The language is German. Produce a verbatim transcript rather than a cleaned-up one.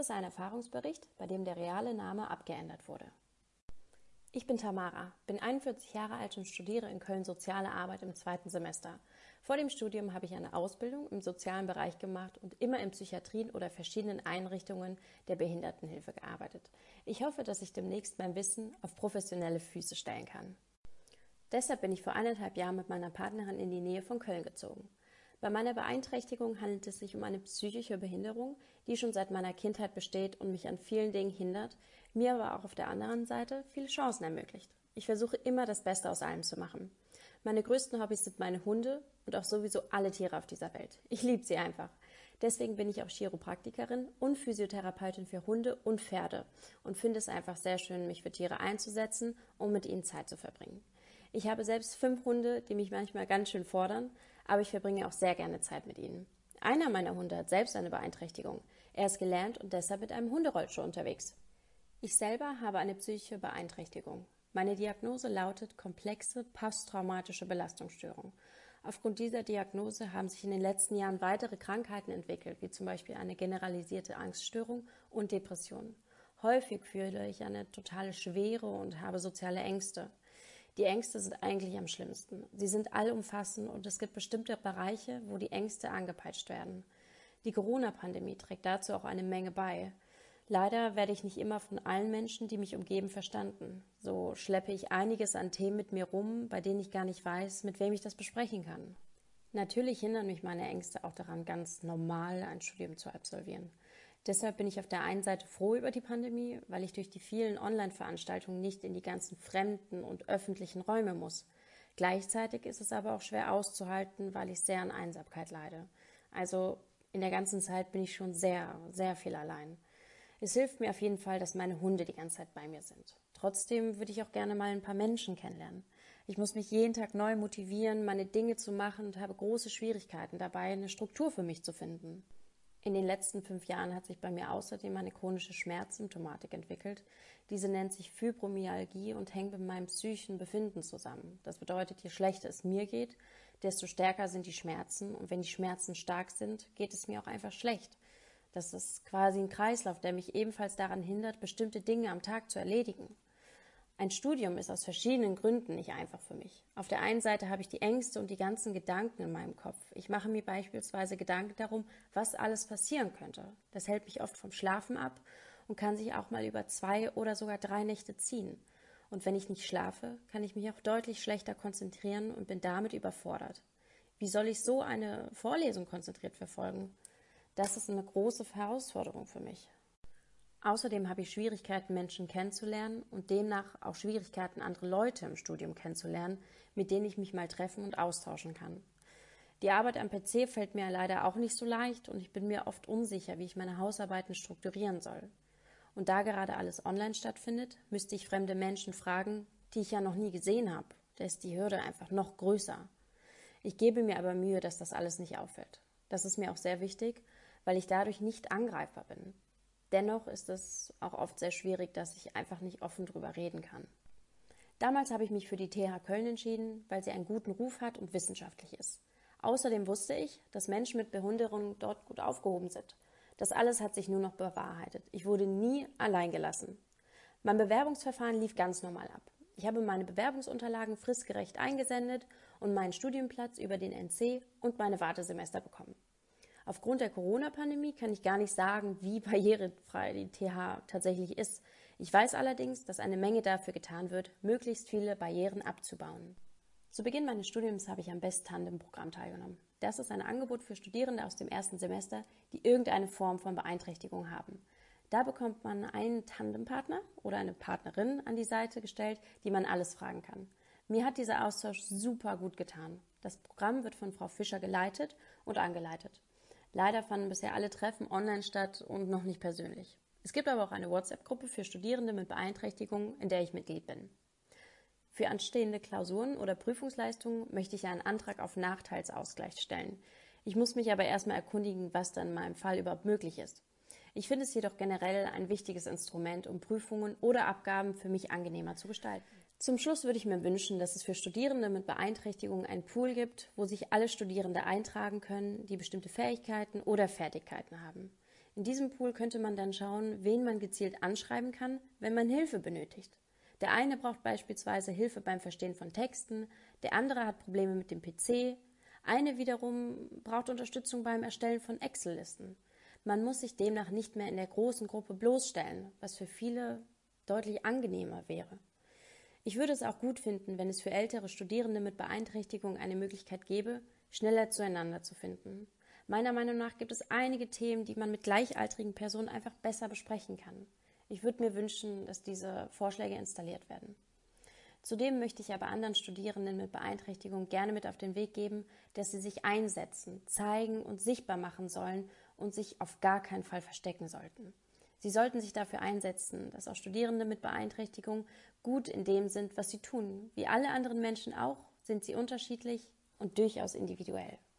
ist ein Erfahrungsbericht, bei dem der reale Name abgeändert wurde. Ich bin Tamara, bin einundvierzig Jahre alt und studiere in Köln Soziale Arbeit im zweiten Semester. Vor dem Studium habe ich eine Ausbildung im sozialen Bereich gemacht und immer in Psychiatrien oder verschiedenen Einrichtungen der Behindertenhilfe gearbeitet. Ich hoffe, dass ich demnächst mein Wissen auf professionelle Füße stellen kann. Deshalb bin ich vor eineinhalb Jahren mit meiner Partnerin in die Nähe von Köln gezogen. Bei meiner Beeinträchtigung handelt es sich um eine psychische Behinderung, die schon seit meiner Kindheit besteht und mich an vielen Dingen hindert, mir aber auch auf der anderen Seite viele Chancen ermöglicht. Ich versuche immer, das Beste aus allem zu machen. Meine größten Hobbys sind meine Hunde und auch sowieso alle Tiere auf dieser Welt. Ich liebe sie einfach. Deswegen bin ich auch Chiropraktikerin und Physiotherapeutin für Hunde und Pferde und finde es einfach sehr schön, mich für Tiere einzusetzen und mit ihnen Zeit zu verbringen. Ich habe selbst fünf Hunde, die mich manchmal ganz schön fordern, aber ich verbringe auch sehr gerne Zeit mit ihnen. Einer meiner Hunde hat selbst eine Beeinträchtigung. Er ist gelähmt und deshalb mit einem Hunderollstuhl unterwegs. Ich selber habe eine psychische Beeinträchtigung. Meine Diagnose lautet komplexe posttraumatische Belastungsstörung. Aufgrund dieser Diagnose haben sich in den letzten Jahren weitere Krankheiten entwickelt, wie zum Beispiel eine generalisierte Angststörung und Depressionen. Häufig fühle ich eine totale Schwere und habe soziale Ängste. Die Ängste sind eigentlich am schlimmsten. Sie sind allumfassend und es gibt bestimmte Bereiche, wo die Ängste angepeitscht werden. Die Corona-Pandemie trägt dazu auch eine Menge bei. Leider werde ich nicht immer von allen Menschen, die mich umgeben, verstanden. So schleppe ich einiges an Themen mit mir rum, bei denen ich gar nicht weiß, mit wem ich das besprechen kann. Natürlich hindern mich meine Ängste auch daran, ganz normal ein Studium zu absolvieren. Deshalb bin ich auf der einen Seite froh über die Pandemie, weil ich durch die vielen Online-Veranstaltungen nicht in die ganzen fremden und öffentlichen Räume muss. Gleichzeitig ist es aber auch schwer auszuhalten, weil ich sehr an Einsamkeit leide. Also in der ganzen Zeit bin ich schon sehr, sehr viel allein. Es hilft mir auf jeden Fall, dass meine Hunde die ganze Zeit bei mir sind. Trotzdem würde ich auch gerne mal ein paar Menschen kennenlernen. Ich muss mich jeden Tag neu motivieren, meine Dinge zu machen und habe große Schwierigkeiten dabei, eine Struktur für mich zu finden. In den letzten fünf Jahren hat sich bei mir außerdem eine chronische Schmerzsymptomatik entwickelt. Diese nennt sich Fibromyalgie und hängt mit meinem psychischen Befinden zusammen. Das bedeutet, je schlechter es mir geht, desto stärker sind die Schmerzen. Und wenn die Schmerzen stark sind, geht es mir auch einfach schlecht. Das ist quasi ein Kreislauf, der mich ebenfalls daran hindert, bestimmte Dinge am Tag zu erledigen. Ein Studium ist aus verschiedenen Gründen nicht einfach für mich. Auf der einen Seite habe ich die Ängste und die ganzen Gedanken in meinem Kopf. Ich mache mir beispielsweise Gedanken darum, was alles passieren könnte. Das hält mich oft vom Schlafen ab und kann sich auch mal über zwei oder sogar drei Nächte ziehen. Und wenn ich nicht schlafe, kann ich mich auch deutlich schlechter konzentrieren und bin damit überfordert. Wie soll ich so eine Vorlesung konzentriert verfolgen? Das ist eine große Herausforderung für mich. Außerdem habe ich Schwierigkeiten, Menschen kennenzulernen und demnach auch Schwierigkeiten, andere Leute im Studium kennenzulernen, mit denen ich mich mal treffen und austauschen kann. Die Arbeit am P C fällt mir leider auch nicht so leicht und ich bin mir oft unsicher, wie ich meine Hausarbeiten strukturieren soll. Und da gerade alles online stattfindet, müsste ich fremde Menschen fragen, die ich ja noch nie gesehen habe. Da ist die Hürde einfach noch größer. Ich gebe mir aber Mühe, dass das alles nicht auffällt. Das ist mir auch sehr wichtig, weil ich dadurch nicht angreifbar bin. Dennoch ist es auch oft sehr schwierig, dass ich einfach nicht offen drüber reden kann. Damals habe ich mich für die T H Köln entschieden, weil sie einen guten Ruf hat und wissenschaftlich ist. Außerdem wusste ich, dass Menschen mit Behinderung dort gut aufgehoben sind. Das alles hat sich nur noch bewahrheitet. Ich wurde nie allein gelassen. Mein Bewerbungsverfahren lief ganz normal ab. Ich habe meine Bewerbungsunterlagen fristgerecht eingesendet und meinen Studienplatz über den N C und meine Wartesemester bekommen. Aufgrund der Corona-Pandemie kann ich gar nicht sagen, wie barrierefrei die T H tatsächlich ist. Ich weiß allerdings, dass eine Menge dafür getan wird, möglichst viele Barrieren abzubauen. Zu Beginn meines Studiums habe ich am Best-Tandem-Programm teilgenommen. Das ist ein Angebot für Studierende aus dem ersten Semester, die irgendeine Form von Beeinträchtigung haben. Da bekommt man einen Tandempartner oder eine Partnerin an die Seite gestellt, die man alles fragen kann. Mir hat dieser Austausch super gut getan. Das Programm wird von Frau Fischer geleitet und angeleitet. Leider fanden bisher alle Treffen online statt und noch nicht persönlich. Es gibt aber auch eine WhatsApp-Gruppe für Studierende mit Beeinträchtigungen, in der ich Mitglied bin. Für anstehende Klausuren oder Prüfungsleistungen möchte ich einen Antrag auf Nachteilsausgleich stellen. Ich muss mich aber erstmal erkundigen, was dann in meinem Fall überhaupt möglich ist. Ich finde es jedoch generell ein wichtiges Instrument, um Prüfungen oder Abgaben für mich angenehmer zu gestalten. Zum Schluss würde ich mir wünschen, dass es für Studierende mit Beeinträchtigungen einen Pool gibt, wo sich alle Studierende eintragen können, die bestimmte Fähigkeiten oder Fertigkeiten haben. In diesem Pool könnte man dann schauen, wen man gezielt anschreiben kann, wenn man Hilfe benötigt. Der eine braucht beispielsweise Hilfe beim Verstehen von Texten, der andere hat Probleme mit dem P C, eine wiederum braucht Unterstützung beim Erstellen von Excel-Listen. Man muss sich demnach nicht mehr in der großen Gruppe bloßstellen, was für viele deutlich angenehmer wäre. Ich würde es auch gut finden, wenn es für ältere Studierende mit Beeinträchtigung eine Möglichkeit gäbe, schneller zueinander zu finden. Meiner Meinung nach gibt es einige Themen, die man mit gleichaltrigen Personen einfach besser besprechen kann. Ich würde mir wünschen, dass diese Vorschläge installiert werden. Zudem möchte ich aber anderen Studierenden mit Beeinträchtigung gerne mit auf den Weg geben, dass sie sich einsetzen, zeigen und sichtbar machen sollen und sich auf gar keinen Fall verstecken sollten. Sie sollten sich dafür einsetzen, dass auch Studierende mit Beeinträchtigung gut in dem sind, was sie tun. Wie alle anderen Menschen auch, sind sie unterschiedlich und durchaus individuell.